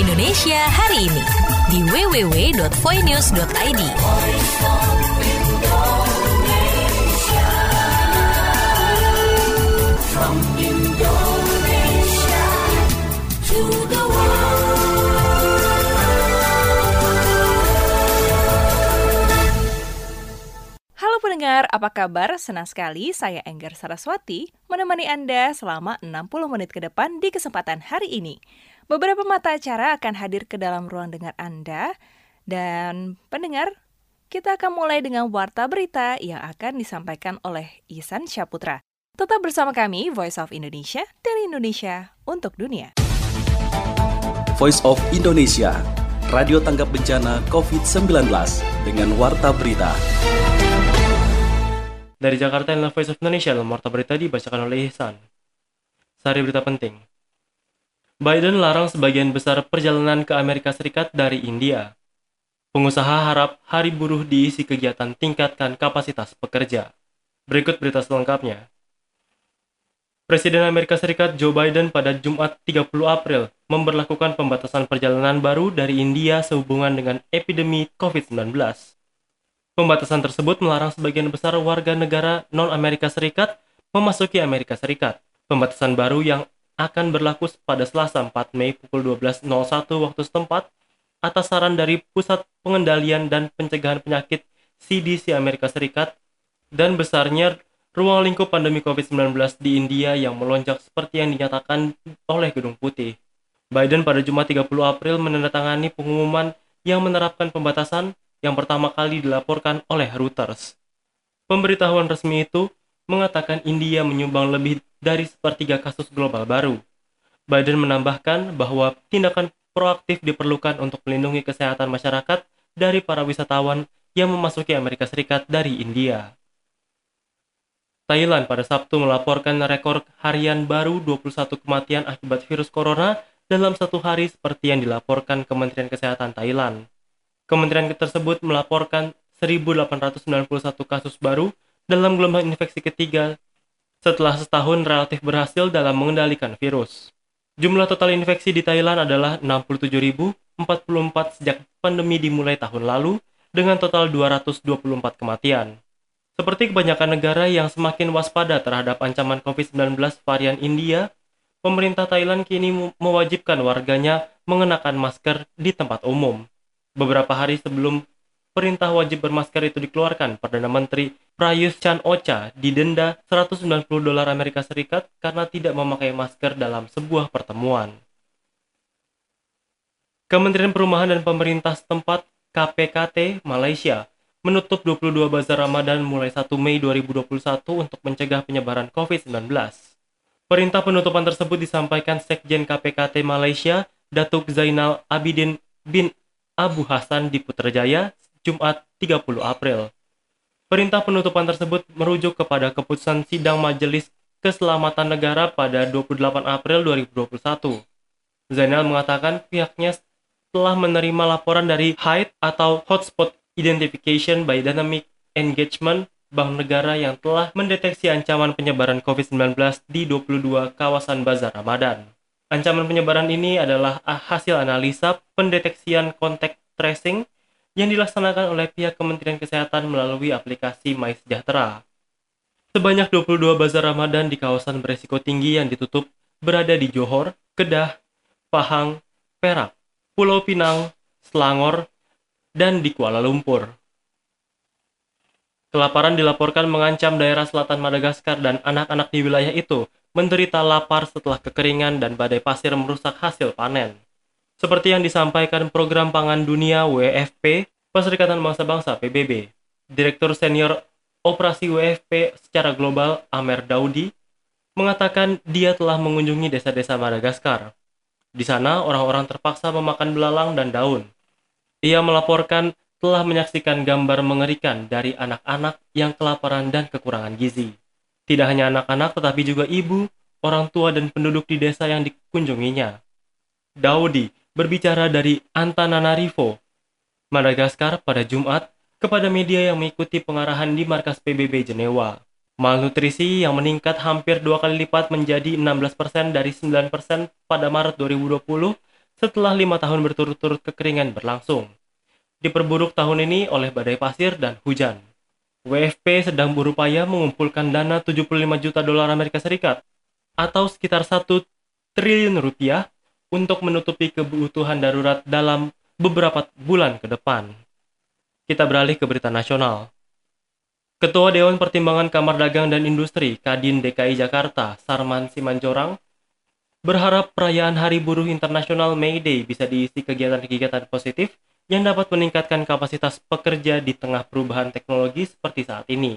Indonesia hari ini di www.voinews.id. From Indonesia to the Halo pendengar, apa kabar? Senang sekali saya Enggar Saraswati menemani Anda selama 60 menit ke depan di kesempatan hari ini. Beberapa mata acara akan hadir ke dalam ruang dengar Anda. Dan pendengar, kita akan mulai dengan warta berita yang akan disampaikan oleh Ihsan Syaputra. Tetap bersama kami, Voice of Indonesia, dari Indonesia untuk dunia. Voice of Indonesia, radio tanggap bencana COVID-19 dengan warta berita. Dari Jakarta, inilah Voice of Indonesia, dalam warta berita dibacakan oleh Ihsan. Sari berita penting. Biden larang sebagian besar perjalanan ke Amerika Serikat dari India. Pengusaha harap hari buruh diisi kegiatan tingkatkan kapasitas pekerja. Berikut berita selengkapnya. Presiden Amerika Serikat Joe Biden pada Jumat 30 April memberlakukan pembatasan perjalanan baru dari India sehubungan dengan epidemi COVID-19. Pembatasan tersebut melarang sebagian besar warga negara non-Amerika Serikat memasuki Amerika Serikat. Pembatasan baru yang akan berlaku pada Selasa 4 Mei pukul 12.01 waktu setempat atas saran dari Pusat Pengendalian dan Pencegahan Penyakit CDC Amerika Serikat dan besarnya ruang lingkup pandemi COVID-19 di India yang melonjak seperti yang dinyatakan oleh Gedung Putih. Biden pada Jumat 30 April menandatangani pengumuman yang menerapkan pembatasan yang pertama kali dilaporkan oleh Reuters. Pemberitahuan resmi itu mengatakan India menyumbang lebih dari sepertiga kasus global baru. Biden menambahkan bahwa tindakan proaktif diperlukan untuk melindungi kesehatan masyarakat dari para wisatawan yang memasuki Amerika Serikat dari India. Thailand pada Sabtu melaporkan rekor harian baru 21 kematian akibat virus corona dalam satu hari seperti yang dilaporkan Kementerian Kesehatan Thailand. Kementerian tersebut melaporkan 1.891 kasus baru dalam gelombang infeksi ketiga setelah setahun relatif berhasil dalam mengendalikan virus. Jumlah total infeksi di Thailand adalah 67.044 sejak pandemi dimulai tahun lalu dengan total 224 kematian. Seperti kebanyakan negara yang semakin waspada terhadap ancaman COVID-19 varian India, pemerintah Thailand kini mewajibkan warganya mengenakan masker di tempat umum. Beberapa hari sebelum perintah wajib bermasker itu dikeluarkan, Perdana Menteri Prayut Chan-o-cha didenda $190 Amerika Serikat karena tidak memakai masker dalam sebuah pertemuan. Kementerian Perumahan dan Pemerintah setempat KPKT Malaysia menutup 22 bazar Ramadan mulai 1 Mei 2021 untuk mencegah penyebaran COVID-19. Perintah penutupan tersebut disampaikan Sekjen KPKT Malaysia, Datuk Zainal Abidin bin Abu Hasan di Putrajaya, Jumat 30 April. Perintah penutupan tersebut merujuk kepada keputusan Sidang Majelis Keselamatan Negara pada 28 April 2021. Zainal mengatakan pihaknya telah menerima laporan dari HIDE atau Hotspot Identification by Dynamic Engagement Bank Negara yang telah mendeteksi ancaman penyebaran COVID-19 di 22 kawasan bazar Ramadan. Ancaman penyebaran ini adalah hasil analisa pendeteksian kontak tracing yang dilaksanakan oleh pihak Kementerian Kesehatan melalui aplikasi MySejahtera. Sebanyak 22 bazar Ramadan di kawasan berisiko tinggi yang ditutup berada di Johor, Kedah, Pahang, Perak, Pulau Pinang, Selangor, dan di Kuala Lumpur. Kelaparan dilaporkan mengancam daerah selatan Madagaskar dan anak-anak di wilayah itu menderita lapar setelah kekeringan dan badai pasir merusak hasil panen. Seperti yang disampaikan Program Pangan Dunia WFP, Perserikatan Bangsa-Bangsa PBB. Direktur Senior Operasi WFP secara global, Amer Daudi, mengatakan dia telah mengunjungi desa-desa Madagaskar. Di sana, orang-orang terpaksa memakan belalang dan daun. Ia melaporkan telah menyaksikan gambar mengerikan dari anak-anak yang kelaparan dan kekurangan gizi. Tidak hanya anak-anak tetapi juga ibu, orang tua dan penduduk di desa yang dikunjunginya. Daudi berbicara dari Antananarivo, Madagaskar pada Jumat kepada media yang mengikuti pengarahan di markas PBB Jenewa. Malnutrisi yang meningkat hampir 2 kali lipat menjadi 16% dari 9% pada Maret 2020 setelah 5 tahun berturut-turut kekeringan berlangsung. Diperburuk tahun ini oleh badai pasir dan hujan. WFP sedang berupaya mengumpulkan dana 75 juta dolar Amerika Serikat atau sekitar 1 triliun rupiah untuk menutupi kebutuhan darurat dalam beberapa bulan ke depan. Kita beralih ke berita nasional. Ketua Dewan Pertimbangan Kamar Dagang dan Industri Kadin DKI Jakarta, Sarman Simanjorang, berharap perayaan Hari Buruh Internasional May Day bisa diisi kegiatan-kegiatan positif yang dapat meningkatkan kapasitas pekerja di tengah perubahan teknologi seperti saat ini.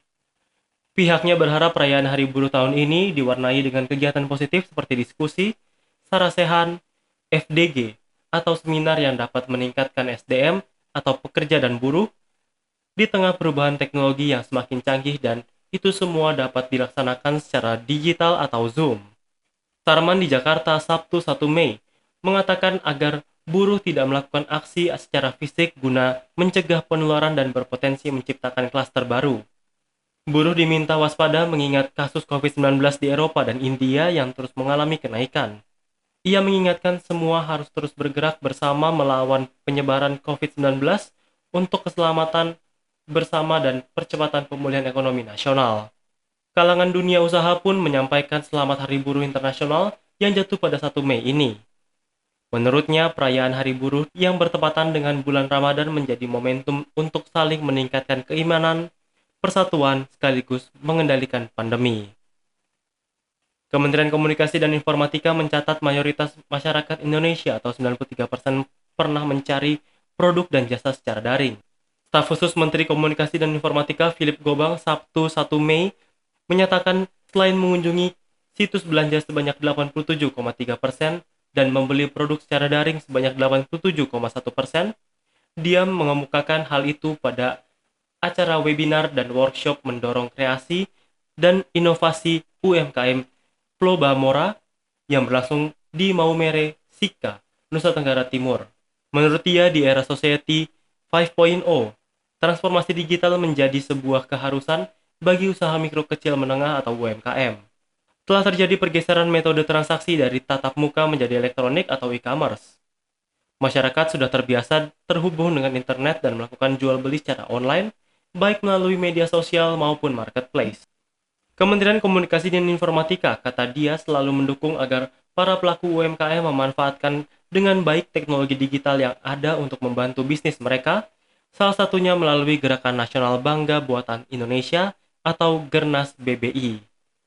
Pihaknya berharap perayaan Hari Buruh tahun ini diwarnai dengan kegiatan positif seperti diskusi, sarasehan, FDG, atau seminar yang dapat meningkatkan SDM atau pekerja dan buruh di tengah perubahan teknologi yang semakin canggih, dan itu semua dapat dilaksanakan secara digital atau Zoom. Sarman di Jakarta Sabtu 1 Mei mengatakan agar buruh tidak melakukan aksi secara fisik guna mencegah penularan dan berpotensi menciptakan klaster baru. Buruh diminta waspada mengingat kasus COVID-19 di Eropa dan India yang terus mengalami kenaikan. Ia mengingatkan semua harus terus bergerak bersama melawan penyebaran COVID-19 untuk keselamatan bersama dan percepatan pemulihan ekonomi nasional. Kalangan dunia usaha pun menyampaikan selamat Hari Buruh Internasional yang jatuh pada 1 Mei ini. Menurutnya, perayaan Hari Buruh yang bertepatan dengan bulan Ramadan menjadi momentum untuk saling meningkatkan keimanan, persatuan, sekaligus mengendalikan pandemi. Kementerian Komunikasi dan Informatika mencatat mayoritas masyarakat Indonesia atau 93% pernah mencari produk dan jasa secara daring. Staf khusus Menteri Komunikasi dan Informatika Philip Gobang Sabtu 1 Mei menyatakan selain mengunjungi situs belanja sebanyak 87,3% dan membeli produk secara daring sebanyak 87,1%, dia mengemukakan hal itu pada acara webinar dan workshop mendorong kreasi dan inovasi UMKM Plobamora yang berlangsung di Maumere, Sika, Nusa Tenggara Timur. Menurut dia, di era Society 5.0, transformasi digital menjadi sebuah keharusan bagi usaha mikro kecil menengah atau UMKM. Telah terjadi pergeseran metode transaksi dari tatap muka menjadi elektronik atau e-commerce. Masyarakat sudah terbiasa terhubung dengan internet dan melakukan jual beli secara online, baik melalui media sosial maupun marketplace. Kementerian Komunikasi dan Informatika, kata dia, selalu mendukung agar para pelaku UMKM memanfaatkan dengan baik teknologi digital yang ada untuk membantu bisnis mereka, salah satunya melalui Gerakan Nasional Bangga Buatan Indonesia atau Gernas BBI.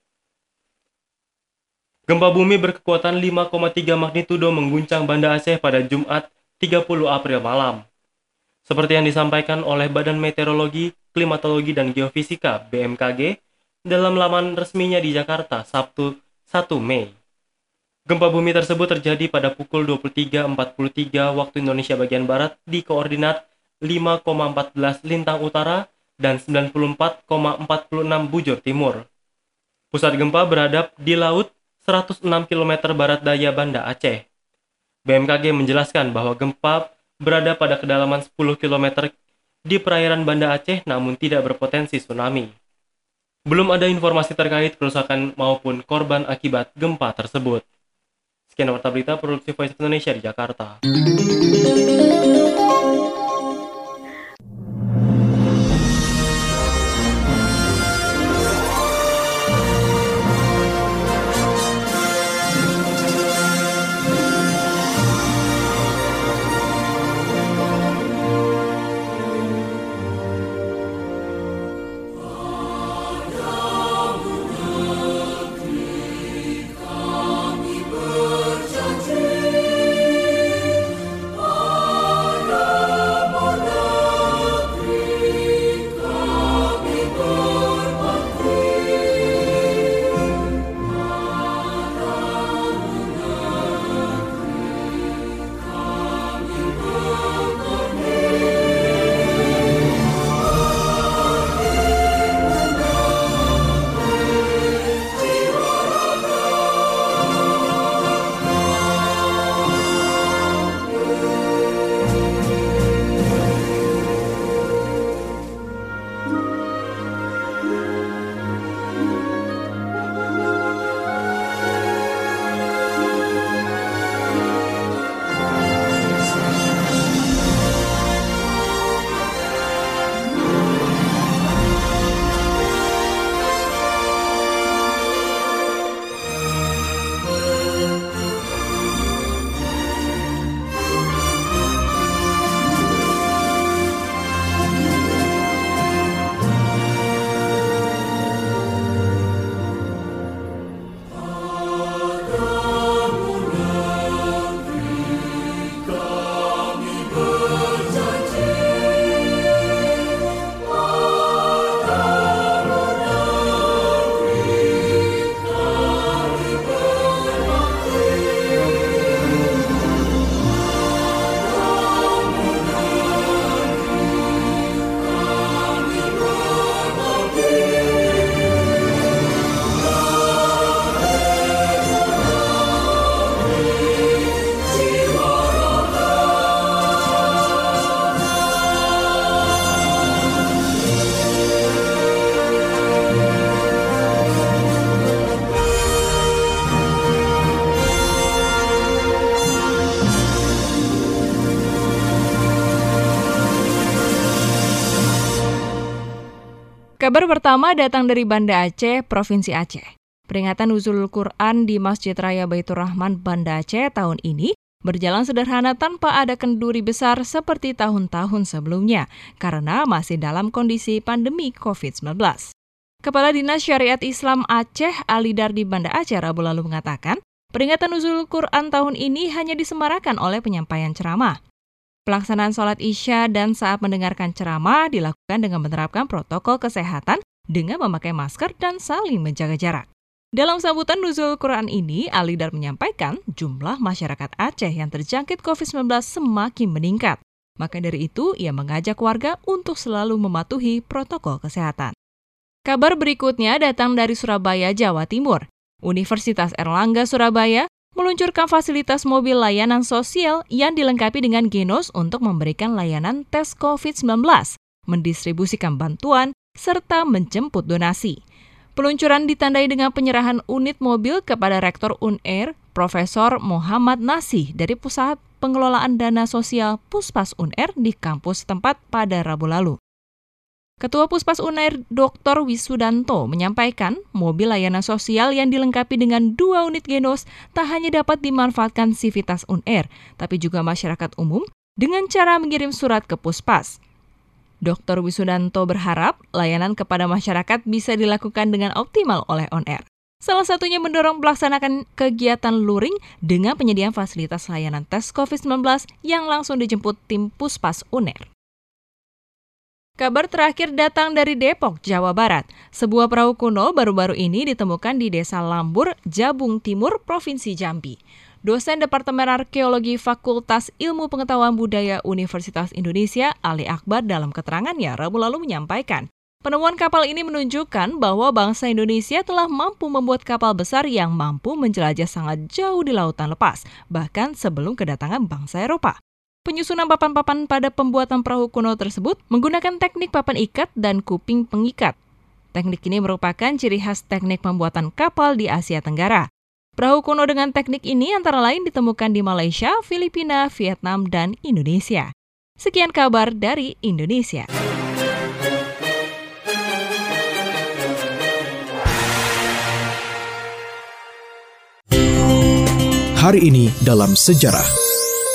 Gempa bumi berkekuatan 5,3 magnitudo mengguncang Banda Aceh pada Jumat 30 April malam. Seperti yang disampaikan oleh Badan Meteorologi, Klimatologi dan Geofisika (BMKG) dalam laman resminya di Jakarta Sabtu 1 Mei. Gempa bumi tersebut terjadi pada pukul 23.43 waktu Indonesia bagian Barat di koordinat 5,14 lintang utara dan 94,46 bujur timur. Pusat gempa berada di laut 106 km barat daya Banda Aceh. BMKG menjelaskan bahwa gempa berada pada kedalaman 10 km di perairan Banda Aceh namun tidak berpotensi tsunami. Belum ada informasi terkait kerusakan maupun korban akibat gempa tersebut. Sekian warta berita Produksi Voice of Indonesia di Jakarta. Kabar pertama datang dari Banda Aceh, Provinsi Aceh. Peringatan Nuzulul Quran di Masjid Raya Baitur Rahman Banda Aceh tahun ini berjalan sederhana tanpa ada kenduri besar seperti tahun-tahun sebelumnya karena masih dalam kondisi pandemi COVID-19. Kepala Dinas Syariat Islam Aceh Ali Dardi Banda Aceh Rabu lalu mengatakan, peringatan Nuzulul Quran tahun ini hanya disemarakan oleh penyampaian ceramah. Pelaksanaan sholat Isya dan saat mendengarkan ceramah dilakukan dengan menerapkan protokol kesehatan dengan memakai masker dan saling menjaga jarak. Dalam sambutan Nuzulul Quran ini, Ali Dar menyampaikan jumlah masyarakat Aceh yang terjangkit COVID-19 semakin meningkat. Maka dari itu, ia mengajak warga untuk selalu mematuhi protokol kesehatan. Kabar berikutnya datang dari Surabaya, Jawa Timur. Universitas Erlangga Surabaya meluncurkan fasilitas mobil layanan sosial yang dilengkapi dengan Genos untuk memberikan layanan tes COVID-19, mendistribusikan bantuan, serta menjemput donasi. Peluncuran ditandai dengan penyerahan unit mobil kepada Rektor UNER, Profesor Muhammad Nasih dari Pusat Pengelolaan Dana Sosial Puspas UNER di kampus tempat pada Rabu lalu. Ketua Puspas UNER Dr. Wisudanto menyampaikan mobil layanan sosial yang dilengkapi dengan 2 unit Genos tak hanya dapat dimanfaatkan Sivitas UNER, tapi juga masyarakat umum dengan cara mengirim surat ke Puspas. Dr. Wisudanto berharap layanan kepada masyarakat bisa dilakukan dengan optimal oleh UNER. Salah satunya mendorong melaksanakan kegiatan luring dengan penyediaan fasilitas layanan tes COVID-19 yang langsung dijemput tim Puspas UNER. Kabar terakhir datang dari Depok, Jawa Barat. Sebuah perahu kuno baru-baru ini ditemukan di Desa Lambur, Jabung Timur, Provinsi Jambi. Dosen Departemen Arkeologi Fakultas Ilmu Pengetahuan Budaya Universitas Indonesia, Ali Akbar dalam keterangannya Rabu lalu menyampaikan, penemuan kapal ini menunjukkan bahwa bangsa Indonesia telah mampu membuat kapal besar yang mampu menjelajah sangat jauh di lautan lepas, bahkan sebelum kedatangan bangsa Eropa. Penyusunan papan-papan pada pembuatan perahu kuno tersebut menggunakan teknik papan ikat dan kuping pengikat. Teknik ini merupakan ciri khas teknik pembuatan kapal di Asia Tenggara. Perahu kuno dengan teknik ini antara lain ditemukan di Malaysia, Filipina, Vietnam, dan Indonesia. Sekian kabar dari Indonesia. Hari ini dalam sejarah.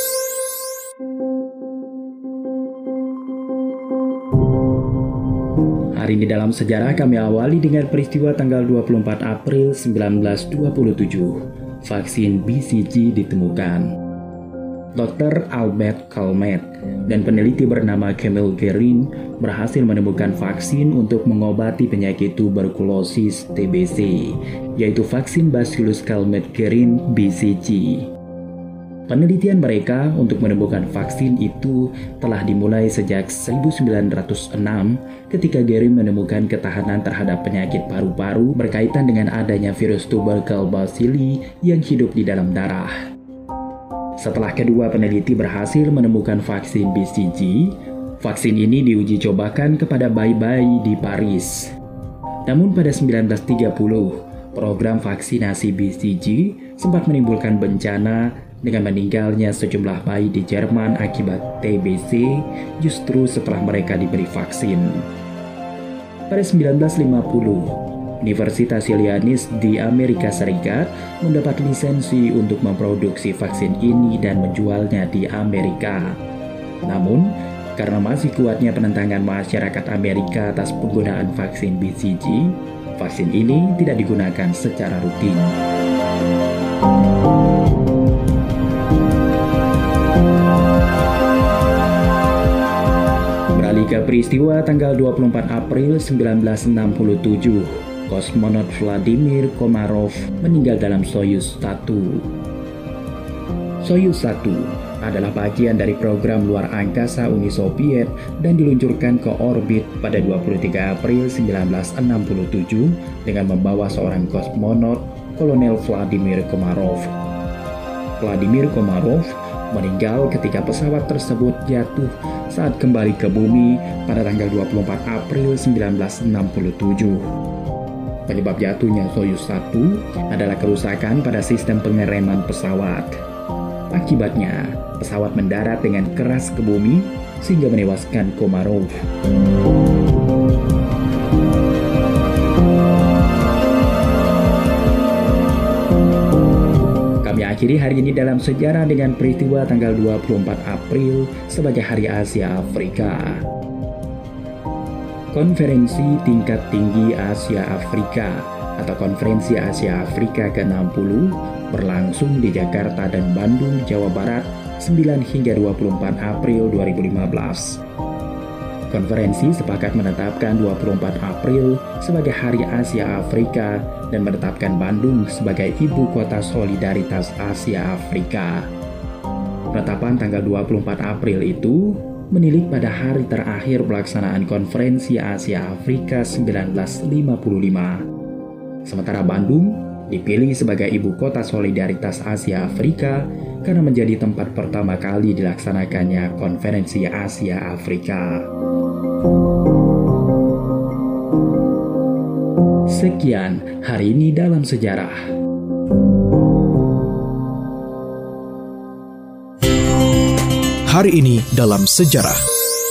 Hari ini dalam sejarah kami awali dengan peristiwa tanggal 24 April 1927. Vaksin BCG ditemukan. Dr. Albert Calmet dan peneliti bernama Camille Guerin berhasil menemukan vaksin untuk mengobati penyakit tuberkulosis TBC, yaitu vaksin Bacillus Calmette-Guerin BCG. Penelitian mereka untuk menemukan vaksin itu telah dimulai sejak 1906 ketika Guerin menemukan ketahanan terhadap penyakit paru-paru berkaitan dengan adanya virus tubercle bacilli yang hidup di dalam darah. Setelah kedua peneliti berhasil menemukan vaksin BCG, vaksin ini diuji cobakan kepada bayi-bayi di Paris. Namun pada 1930, program vaksinasi BCG sempat menimbulkan bencana dengan meninggalnya sejumlah bayi di Jerman akibat TBC justru setelah mereka diberi vaksin. Pada 1950, Universitas Ilianis di Amerika Serikat mendapat lisensi untuk memproduksi vaksin ini dan menjualnya di Amerika. Namun, karena masih kuatnya penentangan masyarakat Amerika atas penggunaan vaksin BCG, vaksin ini tidak digunakan secara rutin. Beralih ke peristiwa tanggal 24 April 1967, kosmonot Vladimir Komarov meninggal dalam Soyuz 1. Soyuz 1 adalah bagian dari program luar angkasa Uni Soviet dan diluncurkan ke orbit pada 23 April 1967 dengan membawa seorang kosmonot, Kolonel Vladimir Komarov. Vladimir Komarov meninggal ketika pesawat tersebut jatuh saat kembali ke bumi pada tanggal 24 April 1967. Penyebab jatuhnya Soyuz 1 adalah kerusakan pada sistem pengereman pesawat. Akibatnya, pesawat mendarat dengan keras ke bumi sehingga menewaskan Komarov. mengakhiri hari ini dalam sejarah dengan peristiwa tanggal 24 April sebagai Hari Asia Afrika. Konferensi Tingkat Tinggi Asia Afrika atau Konferensi Asia Afrika ke-60 berlangsung di Jakarta dan Bandung, Jawa Barat 9 hingga 24 April 2015. Konferensi sepakat menetapkan 24 April sebagai Hari Asia Afrika dan menetapkan Bandung sebagai Ibu Kota Solidaritas Asia Afrika. Penetapan tanggal 24 April itu menilik pada hari terakhir pelaksanaan Konferensi Asia Afrika 1955. Sementara Bandung dipilih sebagai Ibu Kota Solidaritas Asia Afrika karena menjadi tempat pertama kali dilaksanakannya Konferensi Asia Afrika. Sekian hari ini dalam sejarah. Hari ini dalam sejarah.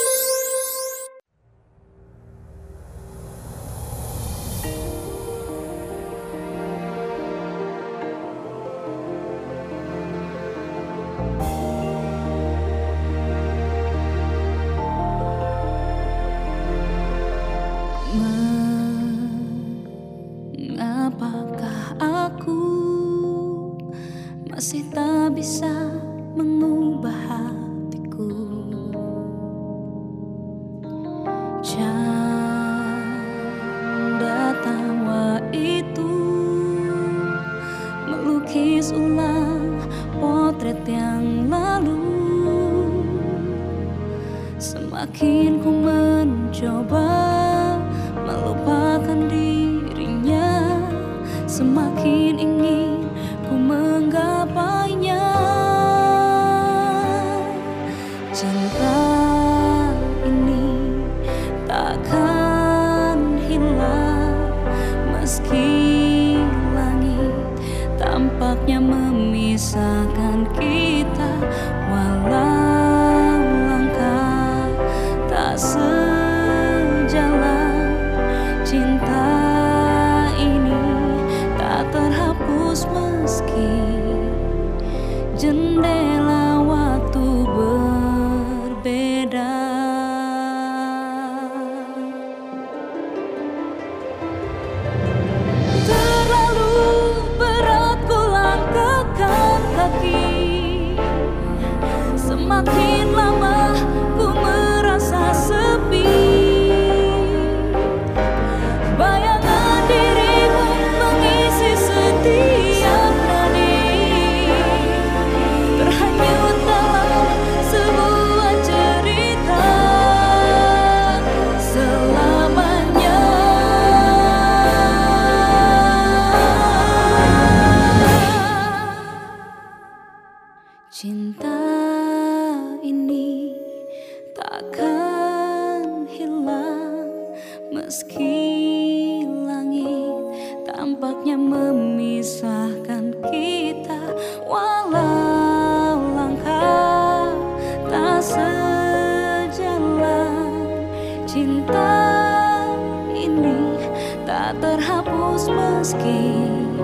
Mengapakah aku masih tak bisa mengubah hatiku? Canda tawa itu melukis ulang potret yang lalu. Semakin ku mencoba melupakan dirinya, semakin ingin ku menggapainya. Cinta ini takkan hilang meski langit tampaknya memisahkan kita, walau langkah tak sejalan. Cinta ini tak terhapus meski jendela waktu berbeda. Terlalu berat ku langkahkan kaki, semakin lama ku merasa sepi. Bayangan dirimu mengisi setiap nadi, terhanyut dalam sebuah cerita selamanya. Cinta ini takkan hilang meski langit tampaknya memisahkan kita, walau langkah tak sejalan. Cinta ini tak terhapus meski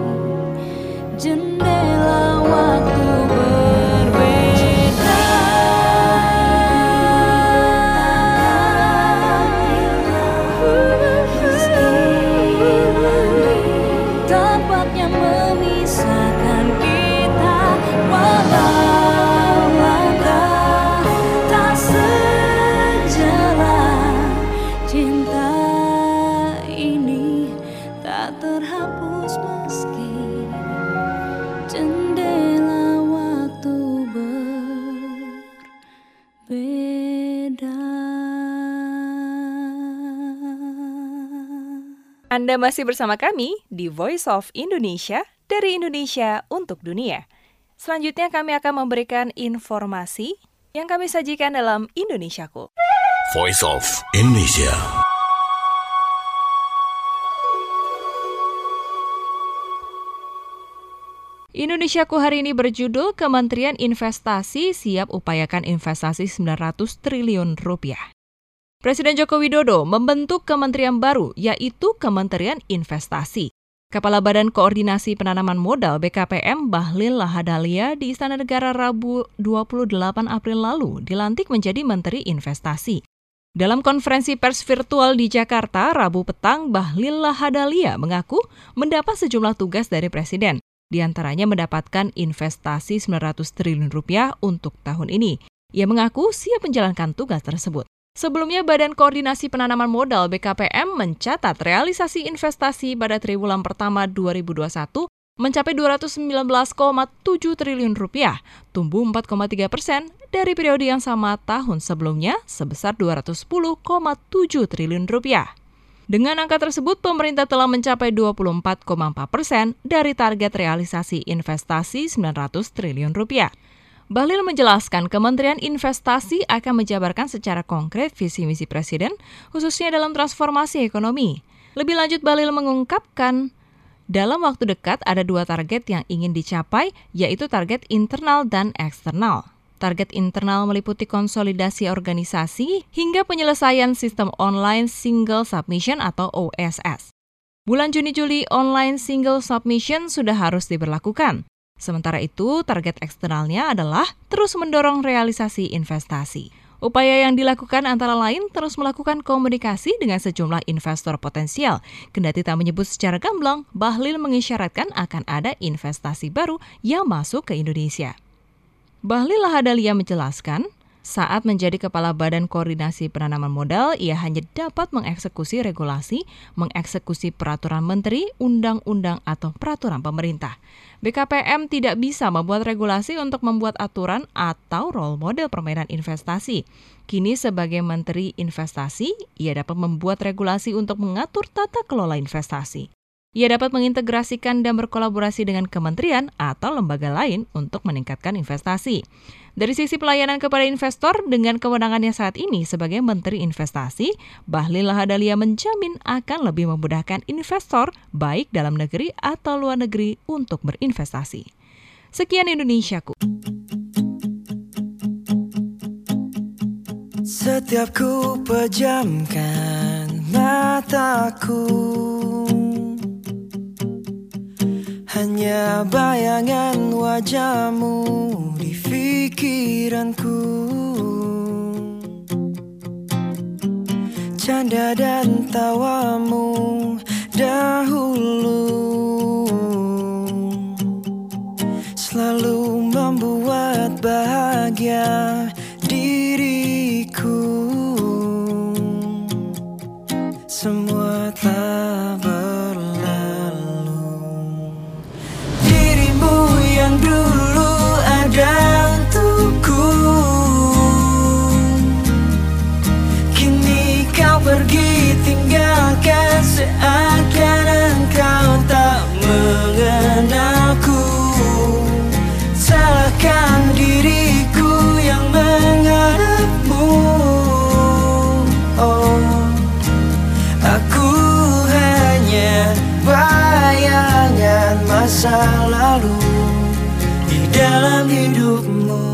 jendela waktu berbeda. Tampaknya memisahkan kita, walau langkah tak sejalan. Cinta ini tak terhapus meski jendela waktu berbeda. Anda masih bersama kami di Voice of Indonesia, dari Indonesia untuk dunia. Selanjutnya kami akan memberikan informasi yang kami sajikan dalam Indonesiaku. Voice of Indonesia. Indonesiaku hari ini berjudul Kementerian Investasi siap upayakan investasi 900 triliun rupiah. Presiden Joko Widodo membentuk kementerian baru, yaitu Kementerian Investasi. Kepala Badan Koordinasi Penanaman Modal BKPM Bahlil Lahadalia di Istana Negara Rabu 28 April lalu dilantik menjadi Menteri Investasi. Dalam konferensi pers virtual di Jakarta Rabu petang, Bahlil Lahadalia mengaku mendapat sejumlah tugas dari Presiden, di antaranya mendapatkan investasi 900 triliun rupiah untuk tahun ini. Ia mengaku siap menjalankan tugas tersebut. Sebelumnya, Badan Koordinasi Penanaman Modal BKPM mencatat realisasi investasi pada triwulan pertama 2021 mencapai 219,7 triliun rupiah, tumbuh 4,3% dari periode yang sama tahun sebelumnya sebesar 210,7 triliun rupiah. Dengan angka tersebut, pemerintah telah mencapai 24,4% dari target realisasi investasi 900 triliun rupiah. Bahlil menjelaskan Kementerian Investasi akan menjabarkan secara konkret visi misi Presiden, khususnya dalam transformasi ekonomi. Lebih lanjut, Bahlil mengungkapkan, dalam waktu dekat ada 2 target yang ingin dicapai, yaitu target internal dan eksternal. Target internal meliputi konsolidasi organisasi hingga penyelesaian sistem online single submission atau OSS. Bulan Juni-Juli online single submission sudah harus diberlakukan. Sementara itu, target eksternalnya adalah terus mendorong realisasi investasi. Upaya yang dilakukan antara lain terus melakukan komunikasi dengan sejumlah investor potensial. Kendati tak menyebut secara gamblang, Bahlil mengisyaratkan akan ada investasi baru yang masuk ke Indonesia. Bahlil Lahadalia menjelaskan, saat menjadi Kepala Badan Koordinasi Penanaman Modal, ia hanya dapat mengeksekusi regulasi, mengeksekusi peraturan menteri, undang-undang atau peraturan pemerintah. BKPM tidak bisa membuat regulasi untuk membuat aturan atau role model permainan investasi. Kini sebagai Menteri Investasi, ia dapat membuat regulasi untuk mengatur tata kelola investasi. Ia dapat mengintegrasikan dan berkolaborasi dengan kementerian atau lembaga lain untuk meningkatkan investasi. Dari sisi pelayanan kepada investor, dengan kewenangannya saat ini sebagai Menteri Investasi, Bahlil Lahadalia menjamin akan lebih memudahkan investor baik dalam negeri atau luar negeri untuk berinvestasi. Sekian Indonesiaku. Setiap ku pejamkan mataku, hanya bayangan wajahmu di pikiranku. Canda dan tawamu dahulu selalu membuat bahagia diriku. Semua telah berlalu. Dirimu yang dulu ada untukku, kini kau pergi tinggalkan, seakan engkau tak mengenalku. Salahkan diriku yang mengharapmu. Oh, aku hanya bayangan masa lalu di dalam hidupmu.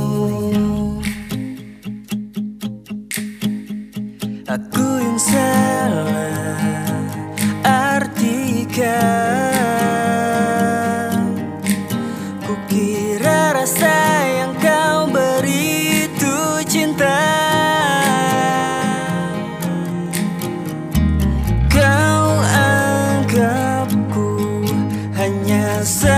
Aku yang salah artikan, kukira rasa yang kau beri itu cinta. Kau anggapku hanya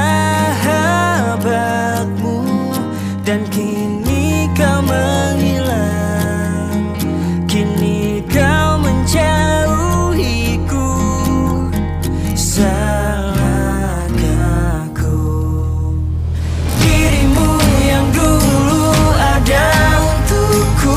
sahabatmu, dan kini kau menghilang, kini kau menjauhiku. Salahkah aku? Dirimu yang dulu ada untukku,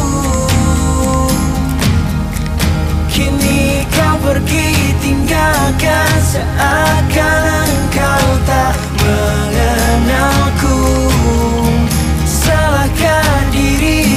kini kau pergi tinggalkan, seakan engkau tak mengenalku. Salahkan diri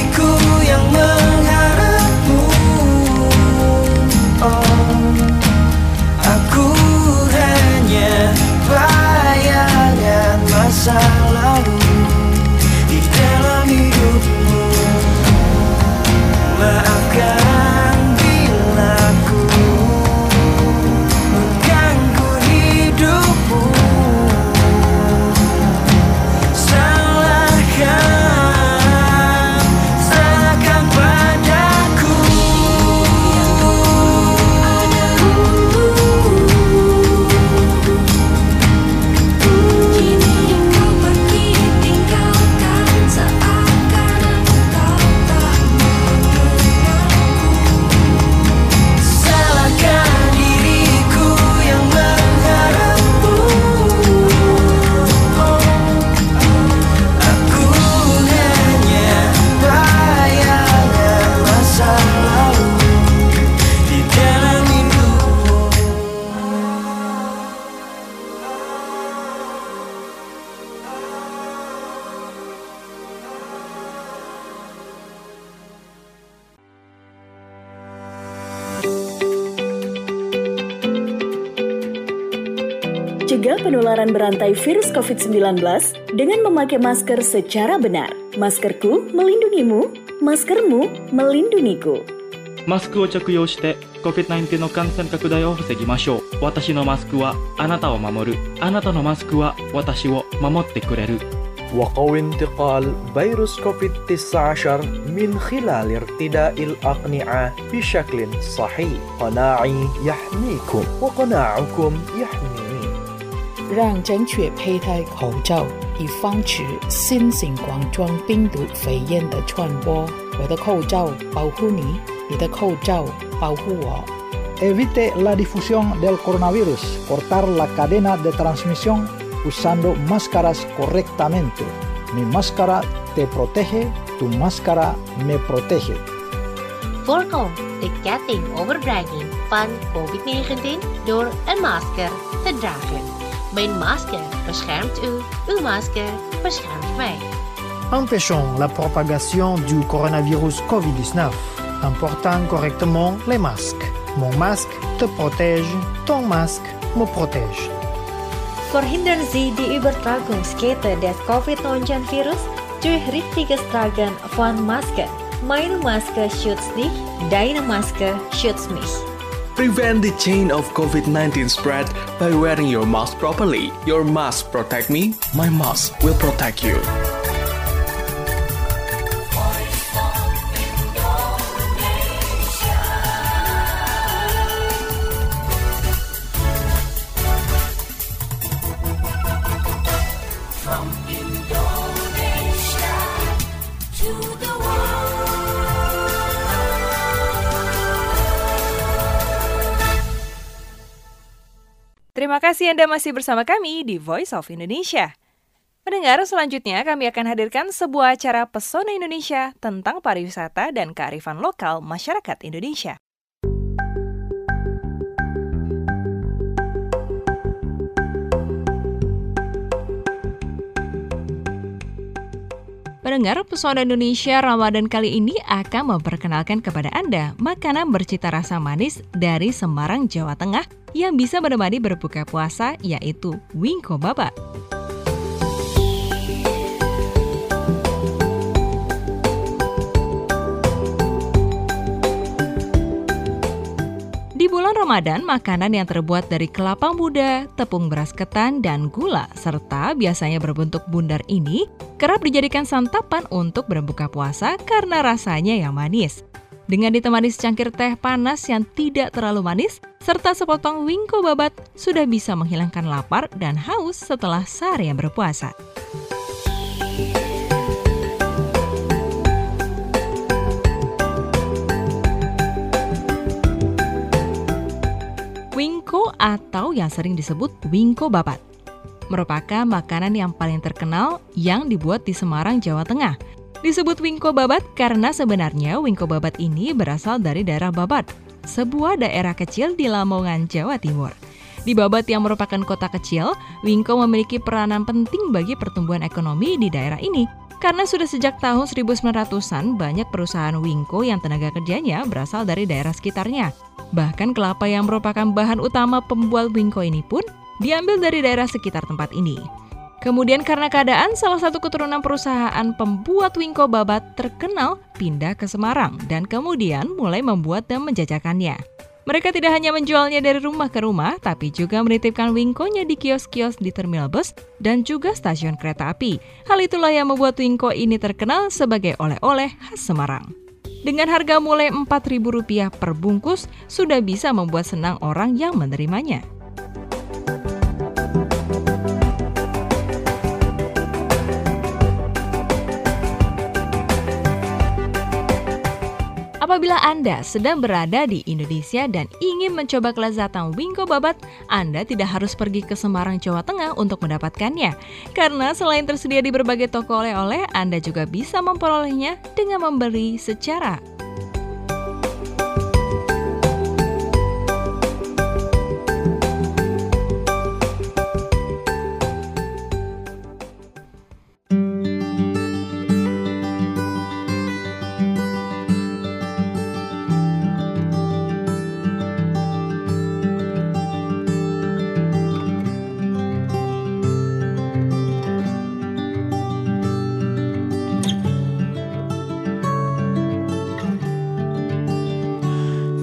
mencegah penularan berantai virus COVID-19 dengan memakai masker secara benar. Maskerku melindungimu, maskermu melindungiku. マスクを着用して COVID-19 の感染拡大を防ぎましょう。私のマスクはあなたを守る。あなたのマスクは私を守ってくれる。 وقوي انتقال فيروس كوفيد-19 من خلال ارتداء الأقنعة بشكل صحيح. قناعي يحميكم وقناعكم يحميني. 让正确佩戴口罩，以防止新型冠状病毒肺炎的传播。我的口罩保护你，你的口罩保护我。 Evite la difusión del coronavirus. Cortar la cadena de transmisión usando máscaras correctamente. Mi máscara te protege, tu máscara me protege. Voorkom de ketting overbrenging van COVID-19 door een masker te dragen. Mijn masker beschermt u, uw masker beschermt mij. Empêchons la propagation du coronavirus COVID-19 en portant correctement les masques. Mon masque te protège, ton masque me protège. Verhindern Sie die Übertragungskette des Covid-19-Virus durch richtiges Tragen von Masken. Meine Maske schützt dich, deine Maske schützt mich. Prevent the chain of COVID-19 spread by wearing your mask properly. Your mask protect me, my mask will protect you. Terima kasih Anda masih bersama kami di Voice of Indonesia. Pendengar, selanjutnya kami akan hadirkan sebuah acara Pesona Indonesia tentang pariwisata dan kearifan lokal masyarakat Indonesia. Pendengar, Pesona Indonesia Ramadan kali ini akan memperkenalkan kepada Anda makanan bercita rasa manis dari Semarang, Jawa Tengah yang bisa menemani berbuka puasa, yaitu wingko babat. Di bulan Ramadan, makanan yang terbuat dari kelapa muda, tepung beras ketan, dan gula, serta biasanya berbentuk bundar ini kerap dijadikan santapan untuk berbuka puasa karena rasanya yang manis. Dengan ditemani secangkir teh panas yang tidak terlalu manis, serta sepotong wingko babat, sudah bisa menghilangkan lapar dan haus setelah seharian berpuasa. Wingko atau yang sering disebut wingko babat merupakan makanan yang paling terkenal yang dibuat di Semarang, Jawa Tengah. Disebut wingko babat karena sebenarnya wingko babat ini berasal dari daerah Babat, sebuah daerah kecil di Lamongan, Jawa Timur. Di Babat yang merupakan kota kecil, wingko memiliki peranan penting bagi pertumbuhan ekonomi di daerah ini. Karena sudah sejak tahun 1900-an banyak perusahaan wingko yang tenaga kerjanya berasal dari daerah sekitarnya. Bahkan kelapa yang merupakan bahan utama pembuat wingko ini pun diambil dari daerah sekitar tempat ini. Kemudian karena keadaan, salah satu keturunan perusahaan pembuat wingko babat terkenal pindah ke Semarang dan kemudian mulai membuat dan menjajakannya. Mereka tidak hanya menjualnya dari rumah ke rumah, tapi juga menitipkan wingkonya di kios-kios di terminal bus dan juga stasiun kereta api. Hal itulah yang membuat wingko ini terkenal sebagai oleh-oleh khas Semarang. Dengan harga mulai Rp4.000 per bungkus, sudah bisa membuat senang orang yang menerimanya. Apabila Anda sedang berada di Indonesia dan ingin mencoba kelezatan wingko babat, Anda tidak harus pergi ke Semarang, Jawa Tengah untuk mendapatkannya. Karena selain tersedia di berbagai toko oleh-oleh, Anda juga bisa memperolehnya dengan membeli secara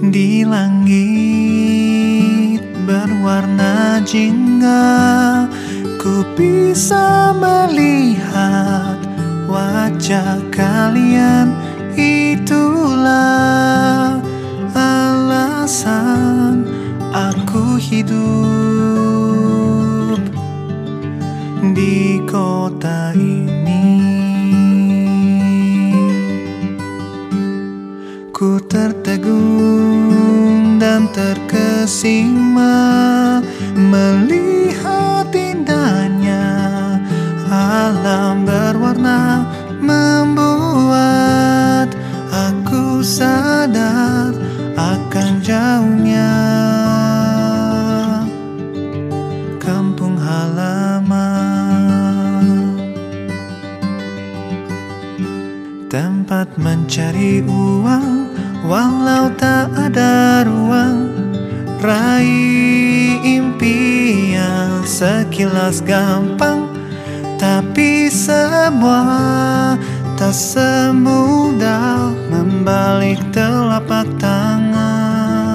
di langit berwarna jingga, ku bisa melihat wajah kalian. Itulah alasan aku hidup di kota ini. Ku tertegun dan terkesima melihat indahnya alam berwarna, membuat aku sadar akan jauhnya kampung halaman. Tempat mencari uang walau tak ada ruang, raih impian sekilas gampang, tapi semua tak semudah membalik telapak tangan.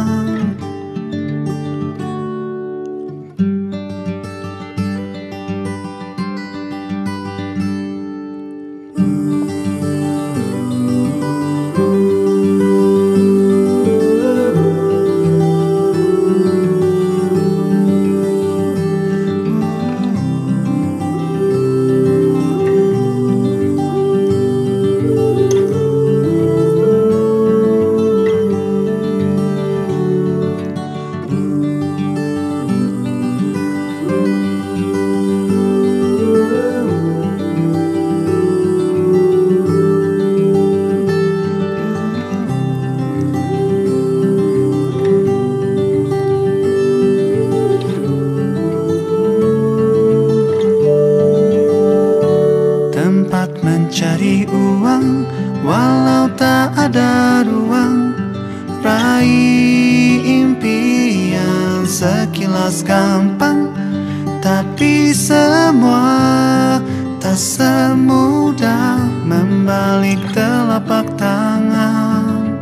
Mencari uang walau tak ada ruang, raih impian sekilas gampang, tapi semua tak semudah membalik telapak tangan.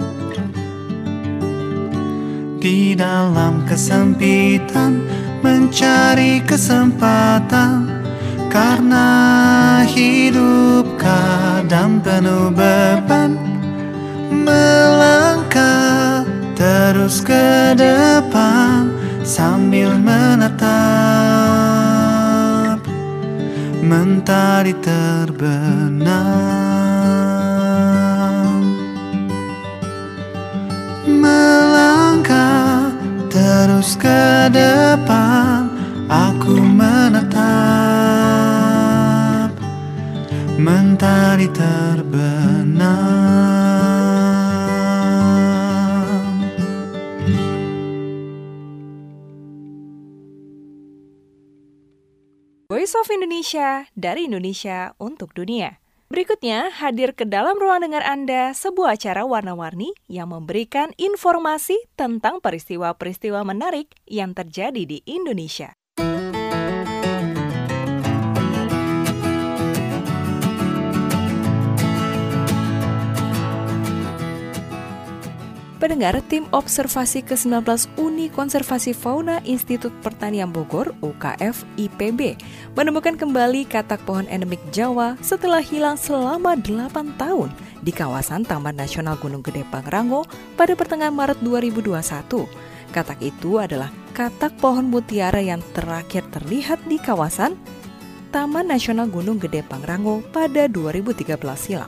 Di dalam kesempitan mencari kesempatan, karena hidup kadang penuh beban, melangkah terus ke depan sambil menatap mentari terbenam. Melangkah terus ke depan, aku menatap mentari terbenam. Voice of Indonesia, dari Indonesia untuk dunia. Berikutnya, hadir ke dalam ruang dengar Anda sebuah acara warna-warni yang memberikan informasi tentang peristiwa-peristiwa menarik yang terjadi di Indonesia. Pendengar, tim observasi ke-19 Uni Konservasi Fauna Institut Pertanian Bogor (UKF IPB) menemukan kembali katak pohon endemik Jawa setelah hilang selama 8 tahun di kawasan Taman Nasional Gunung Gede Pangrango pada pertengahan Maret 2021. Katak itu adalah katak pohon mutiara yang terakhir terlihat di kawasan Taman Nasional Gunung Gede Pangrango pada 2013 silam.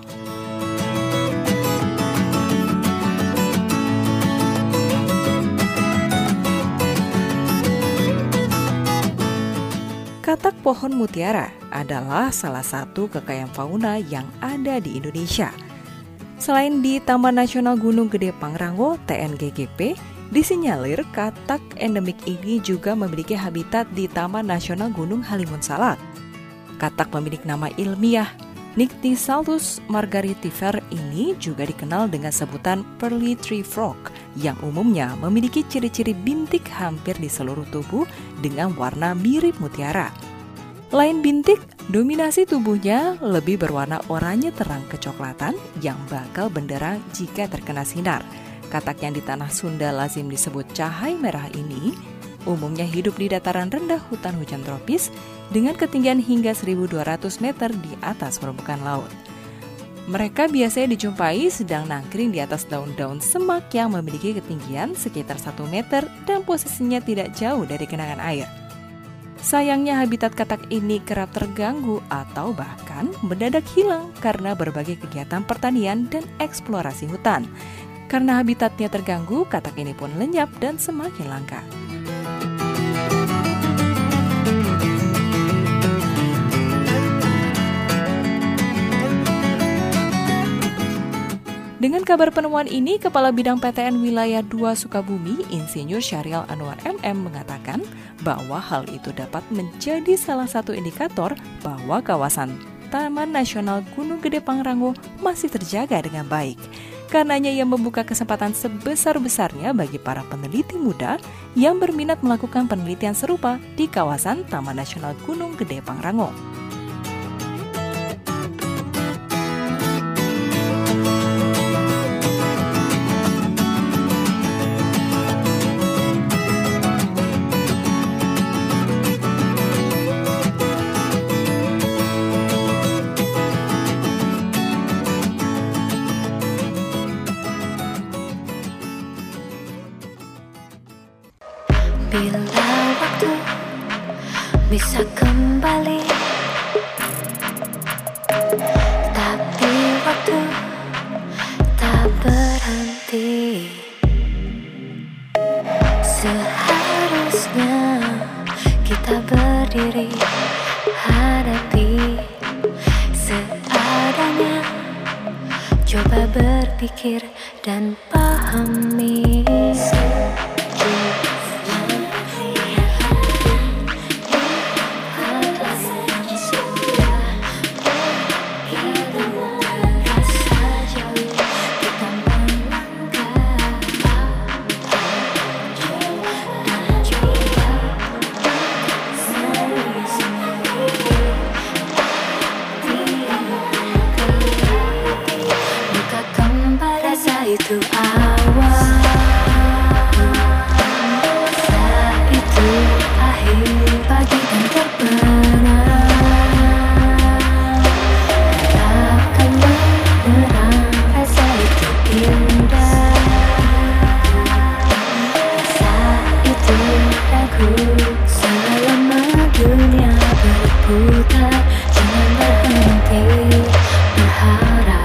Katak pohon mutiara adalah salah satu kekayaan fauna yang ada di Indonesia. Selain di Taman Nasional Gunung Gede Pangrango (TNGGP), disinyalir katak endemik ini juga memiliki habitat di Taman Nasional Gunung Halimun Salak. Katak pemilik nama ilmiah Nycticalus margaritifer ini juga dikenal dengan sebutan pearly tree frog yang umumnya memiliki ciri-ciri bintik hampir di seluruh tubuh dengan warna mirip mutiara. Lain bintik, dominasi tubuhnya lebih berwarna oranye terang kecoklatan yang bakal benderang jika terkena sinar. Katak yang di tanah Sunda lazim disebut cahai merah ini umumnya hidup di dataran rendah hutan hujan tropis dengan ketinggian hingga 1.200 meter di atas permukaan laut. Mereka biasanya dijumpai sedang nangkring di atas daun-daun semak yang memiliki ketinggian sekitar 1 meter dan posisinya tidak jauh dari genangan air. Sayangnya habitat katak ini kerap terganggu atau bahkan mendadak hilang karena berbagai kegiatan pertanian dan eksplorasi hutan. Karena habitatnya terganggu, katak ini pun lenyap dan semakin langka. Dengan kabar penemuan ini, Kepala Bidang PTN Wilayah 2 Sukabumi, Insinyur Syahrial Anwar MM mengatakan bahwa hal itu dapat menjadi salah satu indikator bahwa kawasan Taman Nasional Gunung Gede Pangrango masih terjaga dengan baik. Karenanya ia membuka kesempatan sebesar-besarnya bagi para peneliti muda yang berminat melakukan penelitian serupa di kawasan Taman Nasional Gunung Gede Pangrango. Bila waktu bisa kembali, tapi waktu tak berhenti. Seharusnya kita berdiri, hadapi seadanya. Coba berpikir dan pahami. Itu awal, saat itu akhir pagi dan terbenam. Takkan menerang, rasa itu indah. Saat itu aku selama dunia berputar, jangan berhenti berharap.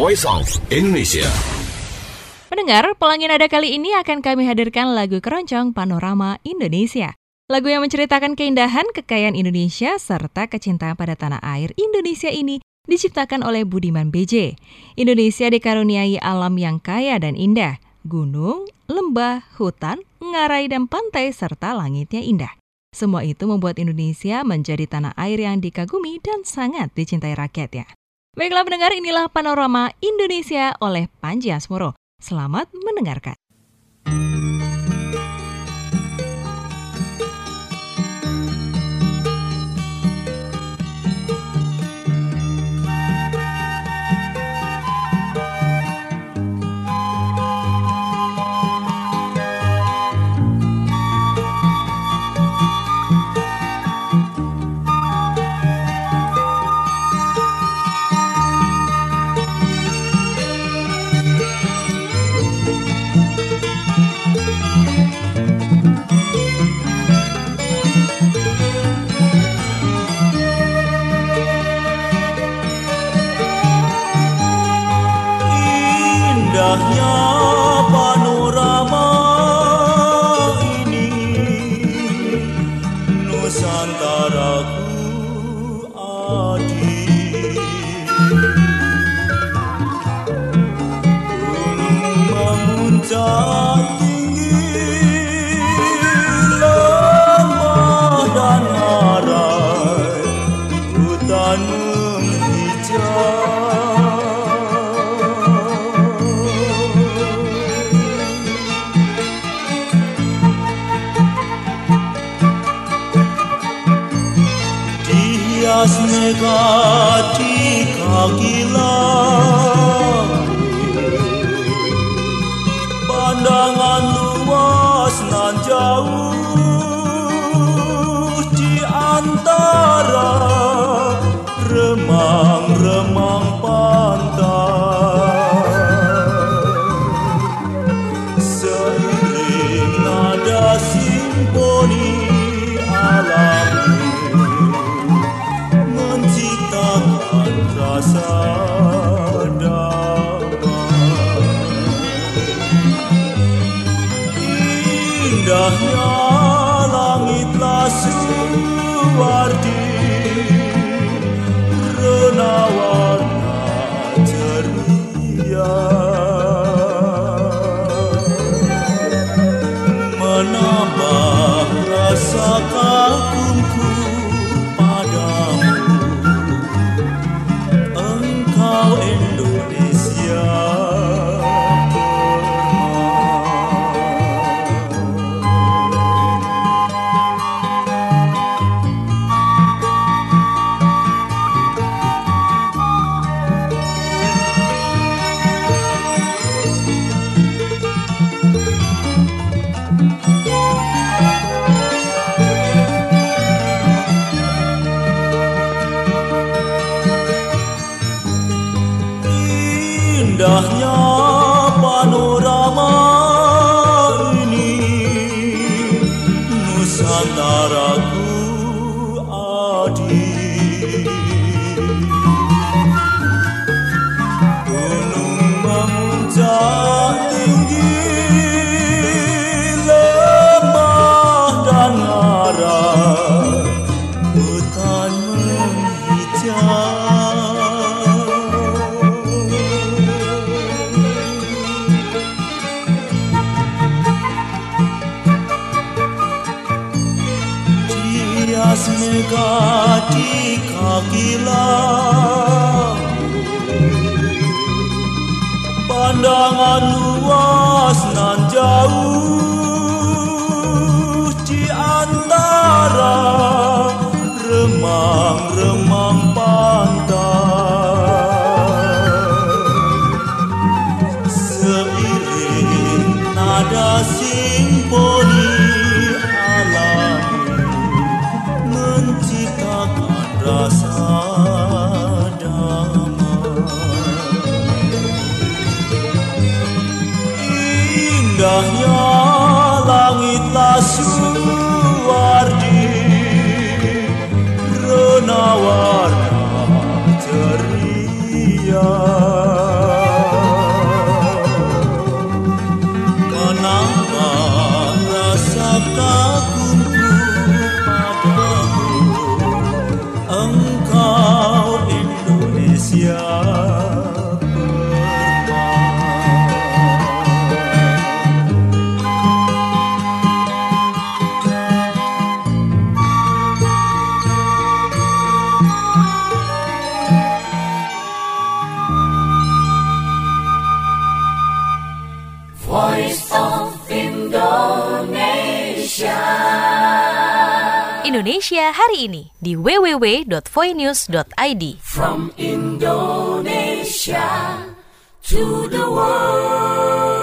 Voice of Indonesia. Pendengar, Pelangi Nada kali ini akan kami hadirkan lagu keroncong Panorama Indonesia. Lagu yang menceritakan keindahan, kekayaan Indonesia, serta kecintaan pada tanah air Indonesia ini diciptakan oleh Budiman BJ. Indonesia dikaruniai alam yang kaya dan indah. Gunung, lembah, hutan, ngarai, dan pantai, serta langitnya indah. Semua itu membuat Indonesia menjadi tanah air yang dikagumi dan sangat dicintai rakyatnya. Baiklah pendengar, inilah Panorama Indonesia oleh Panji Asmoro. Selamat mendengarkan. Indahnya panorama ini, Nusantaraku adik. Gunung memuncak tinggi, lembah dan ngarai, hutan menghijau. Hias mega di kaki langit, pandangan luas nan jauh di antara remang-remang pantai. Seiring nada simfoni alami rasa damai. Indahnya langitlah suwardi, rena warna ceria, menambah rasa kagumku padamu. Indonesia indahnya panorama ini, Nusantaraku adik. Gunung memuncak tinggi, lembah dan ngarai, hutan menghijau. Hias mega di kaki langit, pandangan luas nan jauh di antara remang-remang pantai. Seiring nada simfoni alami menciptakan siap Voice of Indonesia. Indonesia hari ini di www.voinews.id. From Indonesia to the world.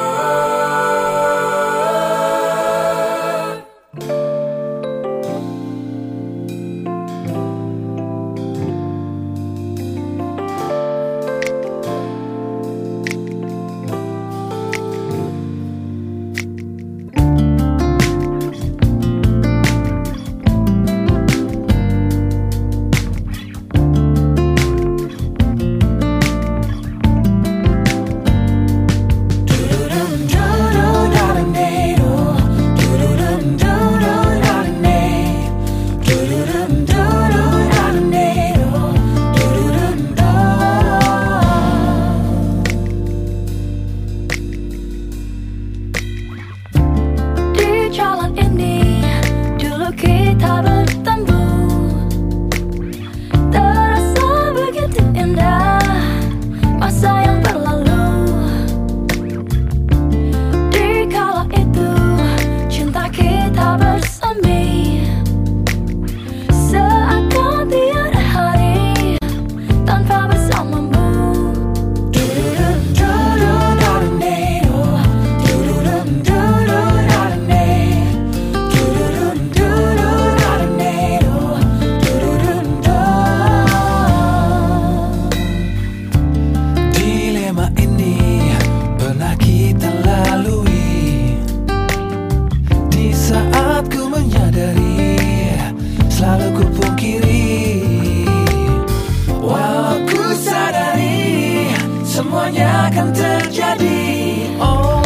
Semuanya akan terjadi. Oh,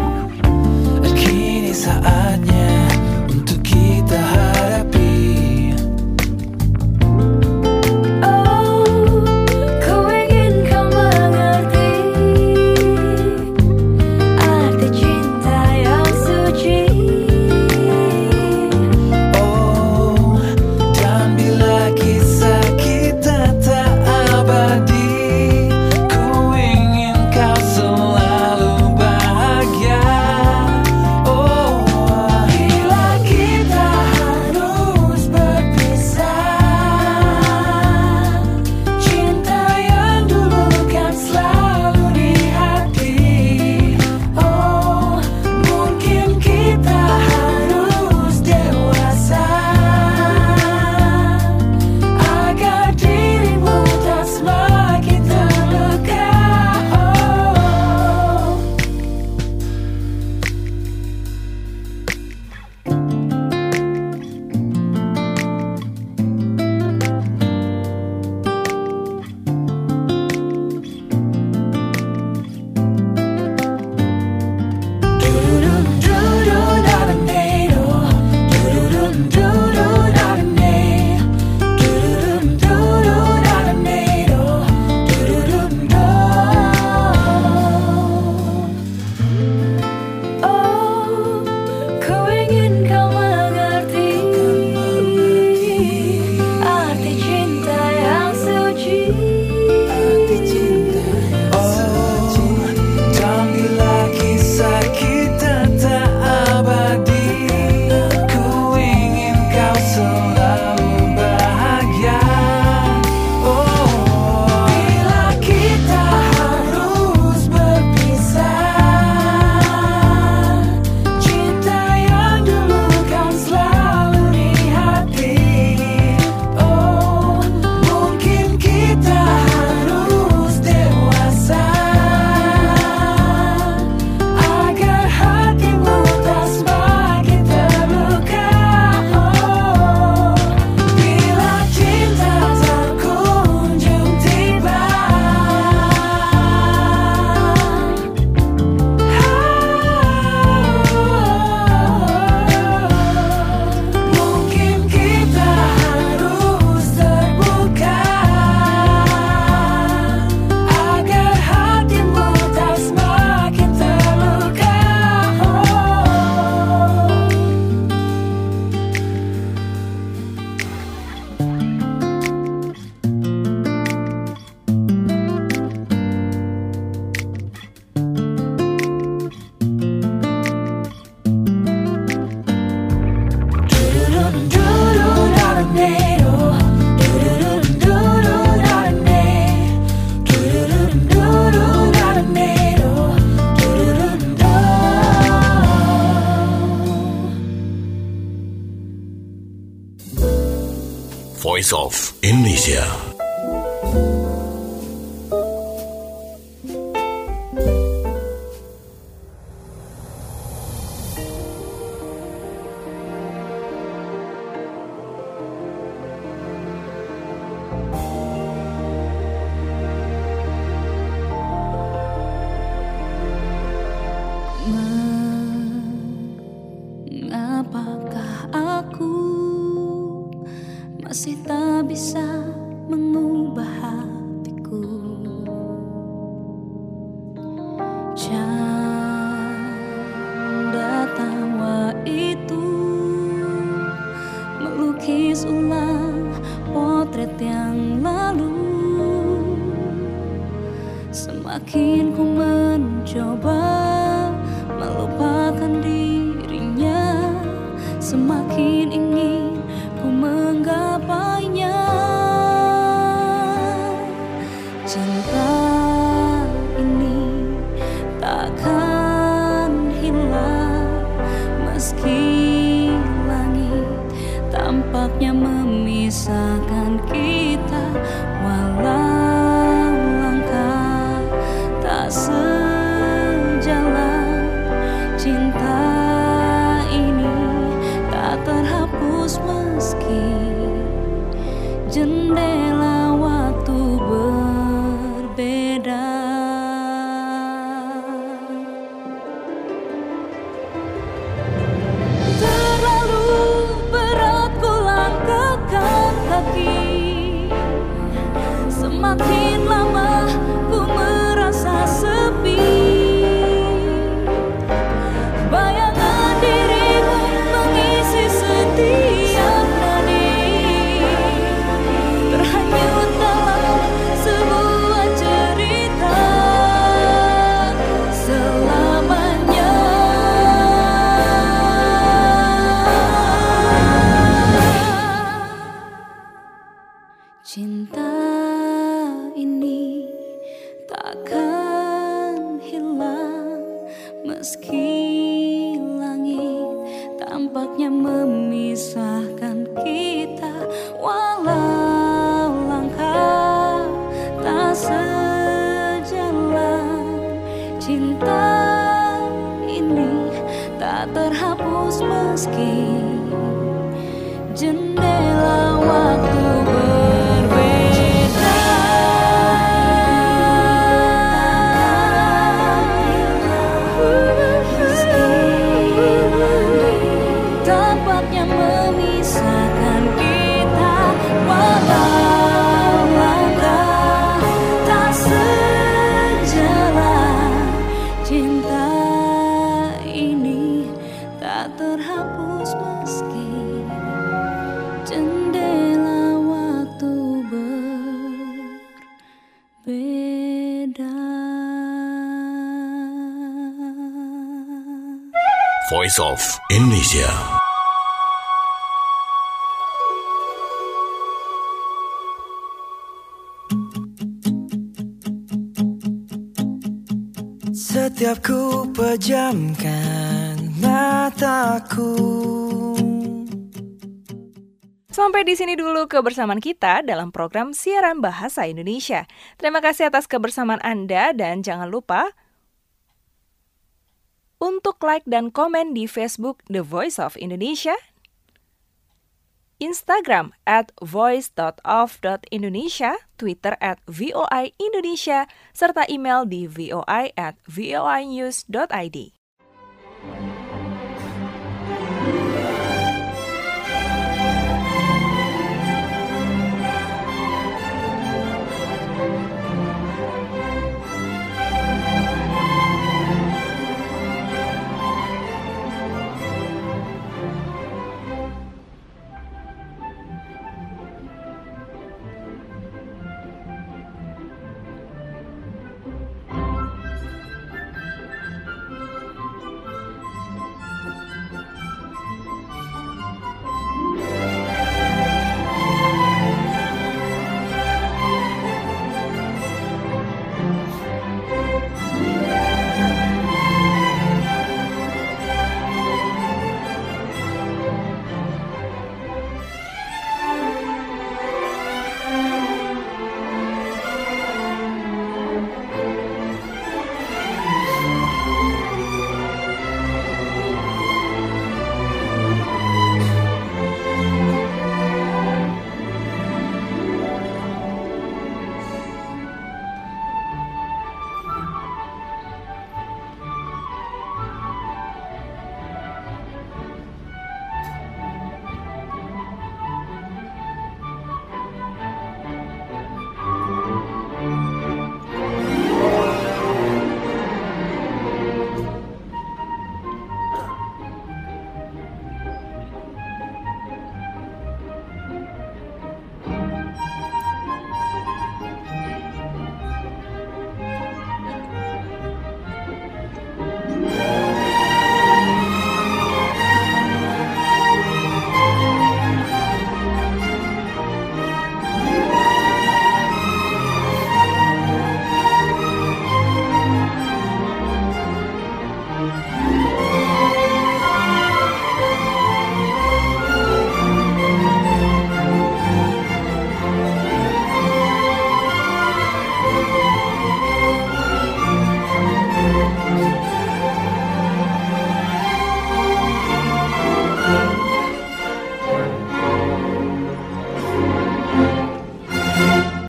kini saatnya untuk kita hadapi. Oh, ku ingin kau mengerti arti cinta yang suci. Oh, dan bila kisah kita tak abadi, ku ingin kau selalu Voice of Indonesia. Apakah aku masih tak bisa mengubah hatiku? Canda tawa itu melukis ulang potret yang lalu. Semakin ku mencoba melupakan dirinya, semakin ingin ku menggapainya. Cinta ini takkan hilang meski langit tampaknya memisahkan kita, walau langkah tak sejalan. Cinta terhapus meski jendela waktu berbeda. Terlalu berat ku langkahkan kaki, semakin lama ku merasa sepi. Bayangan dirimu mengisi setiap nadi, terhanyut dalam sebuah cerita selamanya. Cinta ini takkan hilang meski langit tampaknya memisahkan kita, walau langkah tak sejalan. Cinta ini tak terhapus meski jendela waktu berbeda. Tampaknya memisahkan kita, walau langkah tak sejalan. Cinta ini tak terhapus meski jendela waktu berbeda. Voice of Indonesia. Setiap ku pejamkan mataku. Sampai di sini dulu kebersamaan kita dalam program siaran Bahasa Indonesia. Terima kasih atas kebersamaan Anda dan jangan lupa untuk like dan komen di Facebook The Voice of Indonesia, Instagram @voice.of.indonesia, Twitter @VOI Indonesia, serta email di voi@voinews.id.